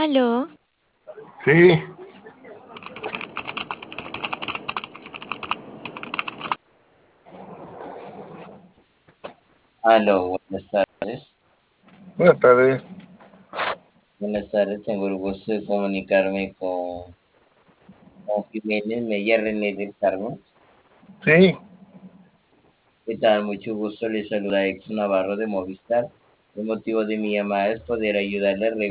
Aló, Sí, Aló, buenas tardes. buenas tardes. Buenas tardes, tengo el gusto de comunicarme con Jiménez Mella René del Carmen. Sí, ¿Qué tal? Mucho gusto, le saluda Ex Navarro de Movistar. El motivo de mi llamada es poder ayudarle a